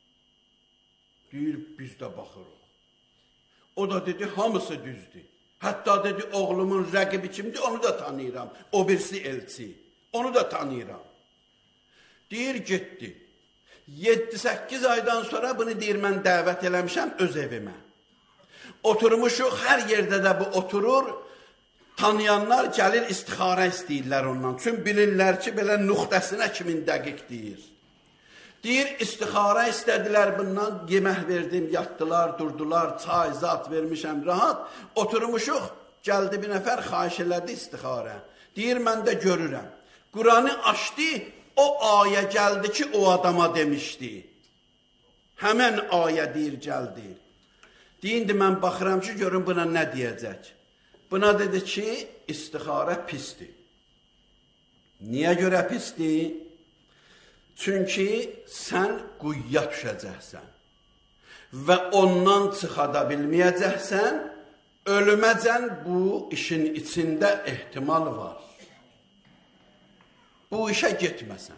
Deyir, biz də baxırıq. O da dedi, hamısı düzdür. Hətta dedi, oğlumun rəqibi kimdir, onu da tanıyıram. O birisi elçi, onu da tanıyıram. Deyir, getdi. 7-8 aydan sonra bunu deyir, mən dəvət eləmişəm öz evimə. Oturmuşuq, hər yerdə də bu oturur, tanıyanlar gəlir istixarə istəyirlər ondan. Çünki bilirlər ki, belə nüqtəsinə kimin dəqiq deyir. Deyir, istixarə istədilər bundan, yemək verdim, yatdılar, durdular, çay, zat vermişəm, rahat. Oturmuşuq, gəldi bir nəfər, xahiş elədi istixarə. Deyir, mən də görürəm. Quranı açdı, o ayə gəldi ki, o adama demişdi. Həmən ayə deyir, gəldi. Deyindi, mən baxıram ki, görün buna nə deyəcək. Buna dedi ki, istixarə pisdir. Niyə görə pisdir? Çünki sən quyuya düşəcəksən və ondan çıxada bilməyəcəksən, ölüməcən bu işin içində ehtimal var. Bu işə getməsən.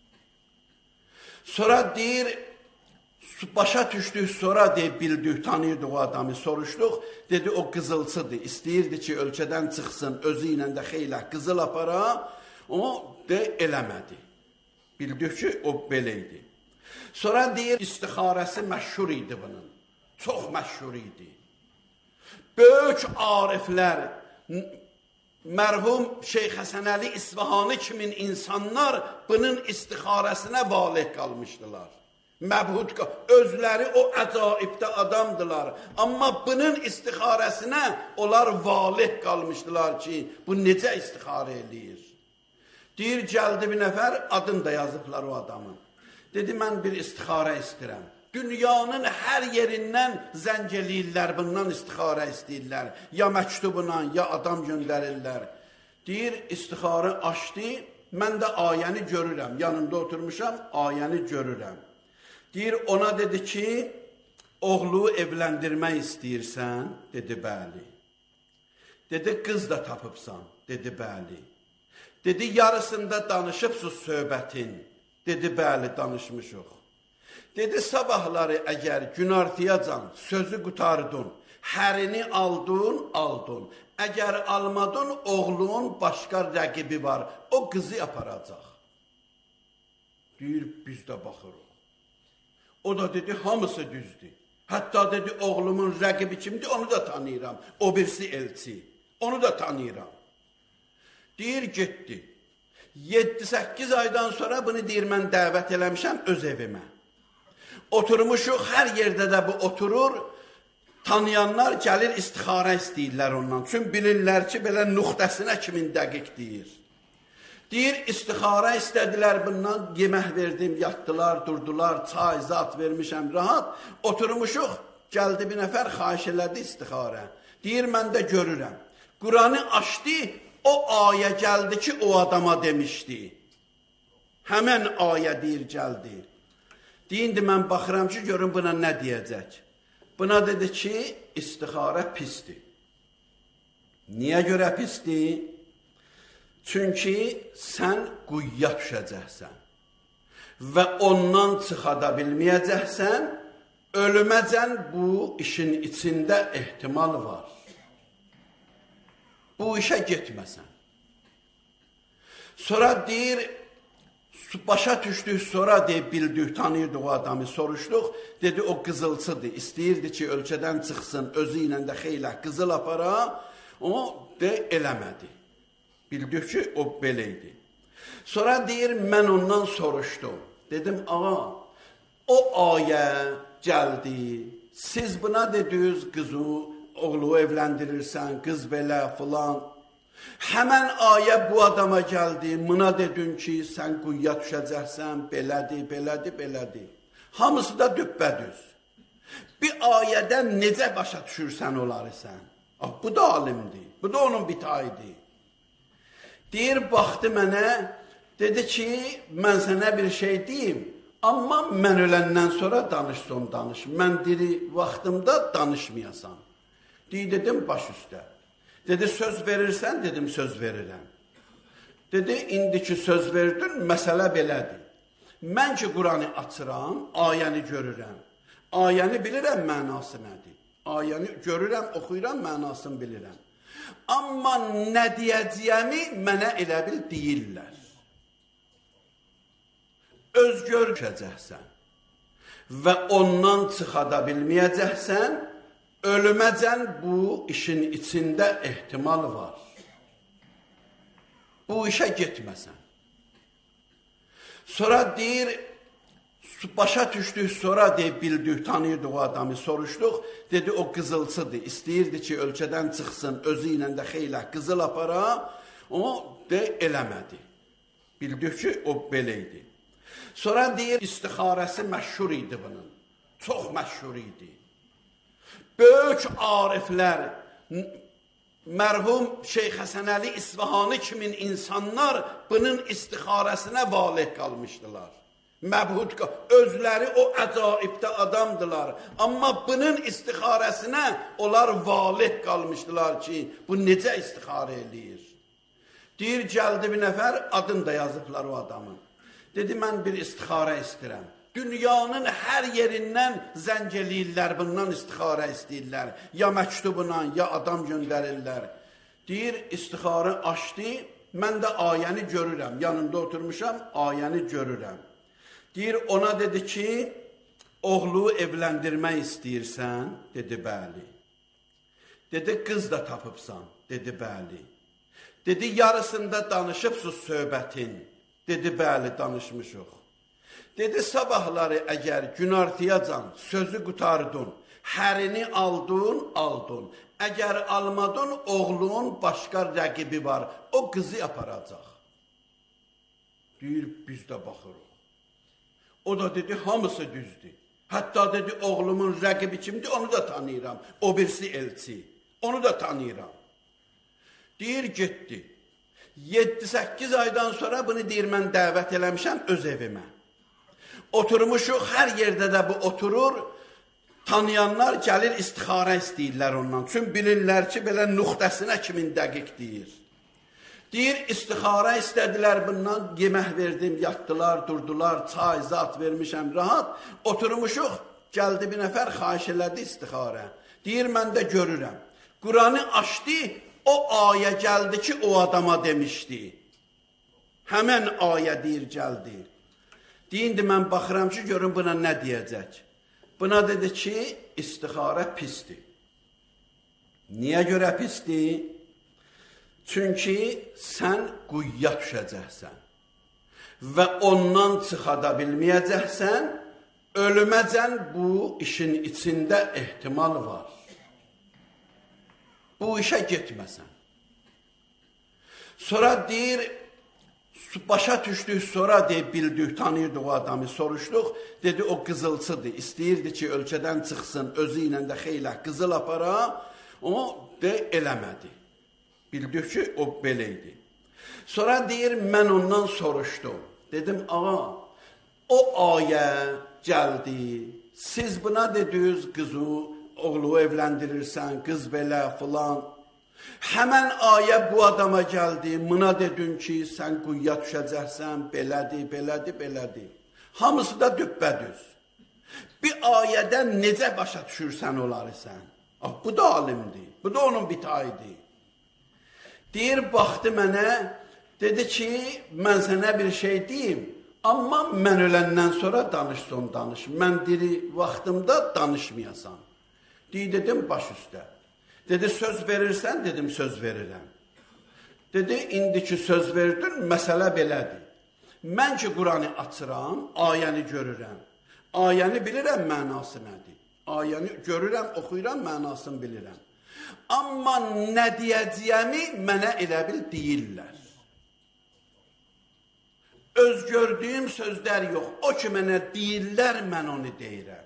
Sonra deyir, başa düşdük, sonra deyib bildik, tanıyırdıq o adamı, soruşduq. Dedi, o qızılçıdır, istəyirdi ki, ölkədən çıxsın, özü ilə də xeylə qızıl apara, o de eləmədi. Bildik ki, o belə idi. Sonra deyir, istixarəsi məşhur idi bunun, çox məşhur idi. Böyük ariflər, mərhum Şeyx Həsənəli İsfahani kimin insanlar bunun istixarəsinə valih qalmışdılar. Məbhud, özləri o əcaibdə adamdılar. Amma bunun istixarəsinə onlar valih qalmışdılar ki, bu necə istixarə eləyir? Deyir, gəldi bir nəfər, adını da yazıblar o adamın. Dedi, mən bir istixarə istəyirəm. Dünyanın hər yerindən zəng eləyirlər, bundan istixarə istəyirlər. Ya məktubla, ya adam göndərirlər. Deyir, istixarə açdı, mən də ayəni görürəm. Yanında oturmuşam, ayəni görürəm. Deyir, ona dedi ki, oğlu evləndirmək istəyirsən? Dedi, bəli. Dedi, qız da tapıbsan? Dedi, bəli. Dedi, yarısında danışıbsız söhbətin? Dedi, bəli, danışmışıq. Dedi, sabahları əgər günortayacan sözü qutardın, hərini aldın. Əgər almadın, oğlunun başqa rəqibi var, o qızı aparacaq. Deyir, biz də baxırıq. O da dedi, hamısı düzdür. Hətta dedi, oğlumun rəqibi kimdir, onu da tanıyıram. O birisi elçi, onu da tanıyıram. Deyir, getdi. 7-8 aydan sonra bunu deyir, mən dəvət eləmişəm öz evimə. Oturmuşuq, hər yerdə də bu oturur, tanıyanlar gəlir istixarə istəyirlər ondan. Çünki bilirlər ki, belə nüqtəsinə kimin dəqiq deyir. Deyir, istixarə istədilər bundan, yemək verdim, yatdılar, durdular, çay, zat vermişəm, rahat. Oturmuşuq, gəldi bir nəfər, xahiş elədi istixarə. Deyir, mən də görürəm. Quranı açdı, o ayə gəldi ki, o adama demişdi. Həmən ayə deyir, gəldi. Deyindi, mən baxıram ki, görün buna nə deyəcək. Buna dedi ki, istixarə pisdir. Niyə görə pisdir? Çünki sən quyuya düşəcəksən və ondan çıxada bilməyəcəksən, ölüməcən bu işin içində ehtimal var. Bu işə getməsən. Sonra deyir, başa düşdük, sonra deyib bildik, tanıyırdıq o adamı, soruşduq. Dedi, o qızılçıdır, istəyirdi ki, ölkədən çıxsın, özü ilə də xeylə qızıl apara, o de eləmədi. Bildik ki, o belə idi. Sonra deyir, mən ondan soruşdum. Dedim, ağa, o ayə gəldi, siz buna dediniz, qızı, oğlu evləndirirsən, qız belə, filan. Həmən ayə bu adama gəldi, buna dedin ki, sən quyuya düşəcəksən, belədir. Hamısı da düppədüz. Bir ayədən necə başa düşürsən onları sən? Bu da alimdir, bu da onun bitayıdır. Deyir, baxdı mənə, dedi ki, mən sənə bir şey deyim, amma mən öləndən sonra danış. Mən diri vaxtımda danışmayasan. Deyir, dedim, baş üstə. Dedi, söz verirsən? Dedim, söz verirəm. Dedi, indiki söz verdin, məsələ belədir. Mən ki, Quranı açıram, ayəni görürəm. Ayəni bilirəm, mənası nədir. Ayəni görürəm, oxuyuram, mənasını bilirəm. Amma nə deyəcəyəmi mənə elə bil deyirlər. Öz görəcəksən və ondan çıxada bilməyəcəksən, ölüməcən bu işin içində ehtimal var. Bu işə getməsən. Sonra deyir, başa düşdük, sonra deyib bildik, tanıyırdıq o adamı, soruşduq. Dedi, o qızılçıdır, istəyirdi ki, ölkədən çıxsın, özü ilə də xeylə qızıl apara, o de eləmədi. Bildik ki, o belə idi. Sonra deyir, istixarəsi məşhur idi bunun, çox məşhur idi. Böyük ariflər, mərhum Şeyx Həsənəli İsfahani kimin insanlar bunun istixarəsinə valih qalmışdılar. Məbhud, özləri o əcaibdə adamdılar. Amma bunun istixarəsinə onlar valid qalmışdılar ki, bu necə istixarə eləyir? Deyir, gəldi bir nəfər, adını da yazıblar o adamın. Dedi, mən bir istixarə istəyirəm. Dünyanın hər yerindən zəng eləyirlər, bundan istixarə istəyirlər. Ya məktubla, ya adam göndərirlər. Deyir, istixarə açdı, mən də ayəni görürəm. Yanında oturmuşam, ayəni görürəm. Deyir, ona dedi ki, oğlu evləndirmək istəyirsən? Dedi, bəli. Dedi, qız da tapıbsan? Dedi, bəli. Dedi, yarısında danışıbsız söhbətin? Dedi, bəli, danışmışıq. Dedi, sabahları əgər günortayacan sözü qutardın, hərini aldın. Əgər almadın, oğlunun başqa rəqibi var, o qızı aparacaq. Deyir, biz də baxırıq. O da dedi, hamısı düzdür. Hətta dedi, oğlumun rəqibi kimdir, onu da tanıyıram. O birisi elçi, onu da tanıyıram. Deyir, getdi. 7-8 aydan sonra bunu deyir, mən dəvət eləmişəm öz evimə. Oturmuşuq, hər yerdə də bu oturur, tanıyanlar gəlir, istixarə istəyirlər ondan. Çünki bilirlər ki, belə nüqtəsinə kimin dəqiq deyir. Deyir, istixarə istədilər bundan, yemək verdim, yatdılar, durdular, çay, zat vermişəm, rahat. Oturmuşuq, gəldi bir nəfər, xahiş elədi istixarə. Deyir, mən də görürəm. Quranı açdı, o ayə gəldi ki, o adama demişdi. Həmən ayə deyir, gəldi. Deyindi, mən baxıram ki, görün buna nə deyəcək. Buna dedi ki, istixarə pisdir. Niyə görə pisdir? Çünki sən quyuya düşəcəksən və ondan çıxada bilməyəcəksən, ölüməcən bu işin içində ehtimal var. Bu işə getməsən. Sonra deyir, başa düşdük, sonra deyib bildik, tanıyırdıq o adamı, soruşduq, dedi o qızılçıdır, istəyirdi ki, ölkədən çıxsın, özü ilə də xeylə qızıl apara, o de eləmədi. Bildik ki, o belə idi. Sonra deyir, mən ondan soruşdum. Dedim, ağa, o ayə gəldi, siz buna dediniz, qızı, oğlu evləndirirsən, qız belə, filan. Həmən ayə bu adama gəldi, buna dedin ki, sən quyuya düşəcəksən, belədir. Hamısı da düppədüz. Bir ayədən necə başa düşürsən onları sən? Bu da alimdir, bu da onun bitayıdır. Deyir, baxdı mənə, dedi ki, mən sənə bir şey deyim, amma mən öləndən sonra danış. Mən diri vaxtımda danışmayasan. Deyir, dedim, baş üstə. Dedi, söz verirsən? Dedim, söz verirəm. Dedi, indiki söz verdin, məsələ belədir. Mən ki, Quranı açıram, ayəni görürəm. Ayəni bilirəm, mənası nədir. Ayəni görürəm, oxuyuram, mənasını bilirəm. Amma nə deyəcəyəmi mənə elə bil deyirlər. Öz gördüyüm sözlər yox. O ki, mənə deyirlər, mən onu deyirəm.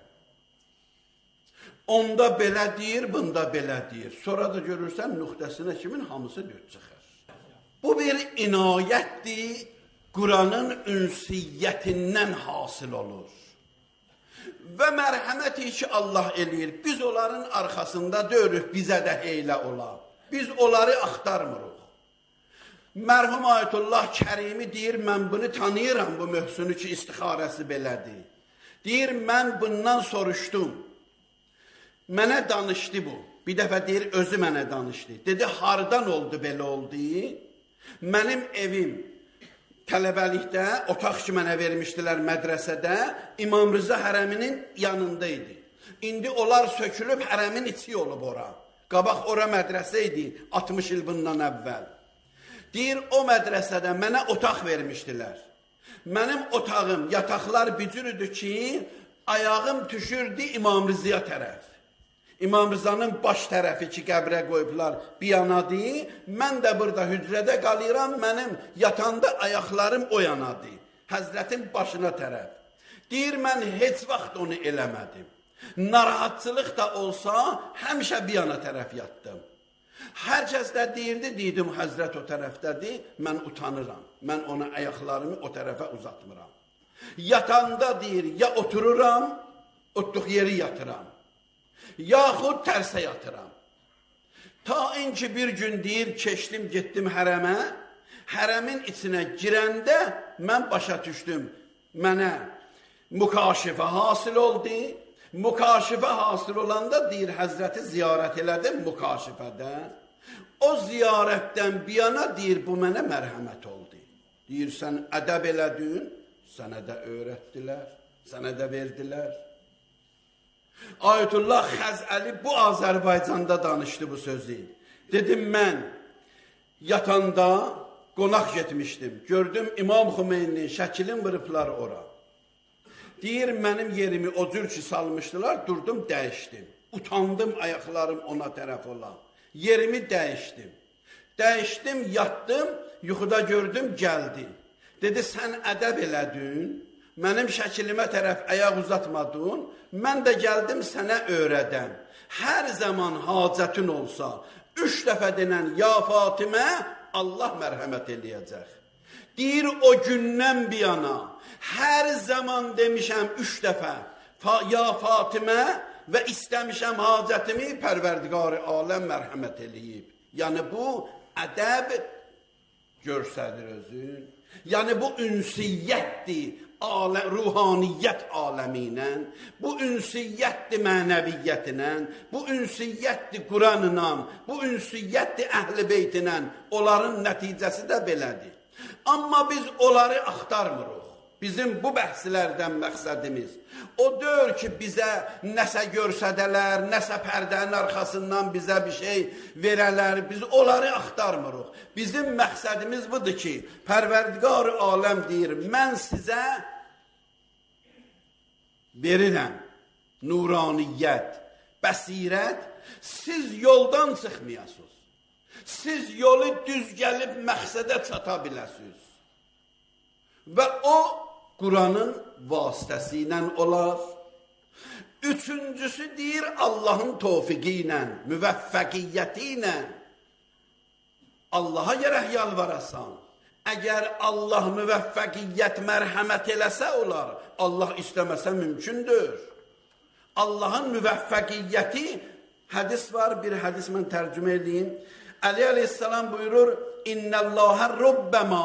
Onda belə deyir, bunda belə deyir. Sonra da görürsən, nüqtəsinə kimin hamısı düz çıxır. Bu bir inayətdir, Quranın ünsiyyətindən hasıl olur. Və mərhəməti ki, Allah eləyir. Biz onların arxasında döyürük, bizə də heylə ola. Biz onları axtarmırıq. Mərhum Ayətullah Kərimi deyir, mən bunu tanıyıram, bu möhsünü ki, istixarəsi belədir. Deyir, mən bundan soruşdum. Mənə danışdı bu. Bir dəfə deyir, özü mənə danışdı. Dedi, hardan oldu, belə oldu? Mənim evim tələbəlikdə, otaq ki, mənə vermişdilər mədrəsədə, İmam Rıza hərəminin yanında idi. İndi onlar sökülüb, hərəmin içi olub ora. Qabaq ora mədrəsə idi, 60 il bundan əvvəl. Deyir, o mədrəsədə mənə otaq vermişdilər. Mənim otağım, yataqlar bücürüdür ki, ayağım düşürdü İmam Rıza'ya tərəf. İmam Rıza'nın baş tərəfi ki, qəbrə qoyublar bir yanadır, mən də burada hücrədə qalıram, mənim yatanda ayaqlarım o yanadır, Həzrətin başına tərəf. Deyir, mən heç vaxt onu eləmədim. Narahatçılıq da olsa, həmişə bir yana tərəf yatdım. Hər kəs də deyirdi, deydim, Həzrət o tərəfdədir, mən utanıram. Mən ona ayaqlarımı o tərəfə uzatmıram. Yatanda deyir, ya otururam, otluq yeri yatıram, yaxud tərsə yatıram. Ta inki bir gün deyir, keçdim, getdim hərəmə, hərəmin içinə girəndə mən başa düşdüm, mənə mükaşifə hasil oldu. Mükaşifə hasil olanda deyir, Həzrəti ziyarət elədim mükaşifədə. O ziyarətdən bir yana deyir, bu mənə mərhəmət oldu. Deyir, sən ədəb elədin, sənə də öyrətdilər, sənə də verdilər. Ayətullah Xəzəli bu Azərbaycanda danışdı bu sözü. Dedim, mən yatanda qonaq getmişdim. Gördüm, İmam Xümeyninin şəklini vırıblar ora. Deyir, mənim yerimi o cür ki salmışdılar, durdum, dəyişdim. Utandım ayaqlarım ona tərəf ola. Yerimi dəyişdim. Dəyişdim, yatdım, yuxuda gördüm, gəldi. Dedi, sən ədəb elədin, mənim şəklimə tərəf ayaq uzatmadın, mən də gəldim sənə öyrədəm. Hər zaman hacətin olsa, 3 dəfə denən ya Fatimə, Allah mərhəmət eləyəcək. Deyir, o gündən bir yana, hər zaman demişəm 3 dəfə, ya Fatimə və istəmişəm hacətimi, Pərverdigar-ı aləm mərhəmət eləyib. Yəni bu ədəb görsədir özün. Yəni bu ünsiyyətdir ruhaniyyət aləminə, bu ünsiyyətdir mənəviyyətinə, bu ünsiyyətdir Quranla, bu ünsiyyətdir Əhl-i Beytinə, onların nəticəsi də belədir. Amma biz onları axtarmırıq. Bizim bu bəhslərdən məqsədimiz o deyil ki, bizə nəsə görsədələr, nəsə pərdənin arxasından bizə bir şey verələr, biz onları axtarmırıq. Bizim məqsədimiz budur ki, Pərverdigar-ı aləm deyir, mən sizə verirəm nuraniyyət, bəsirət, siz yoldan çıxmayasınız. Siz yolu düz gəlib məqsədə çata biləsiniz. Və o, Quranın vasitəsi ilə olar. Üçüncüsü deyir, Allahın tövfiqi ilə, müvəffəqiyyəti ilə Allaha gərək yalvarasan. Əgər Allah müvəffəqiyyət mərhəmət eləsə olar, Allah istəməsə mümkündür. Allahın müvəffəqiyyəti, hədis var, bir hədis mən tərcümə edeyim. Əli əleyhissalam buyurur, İnnəllâhə rubbəmə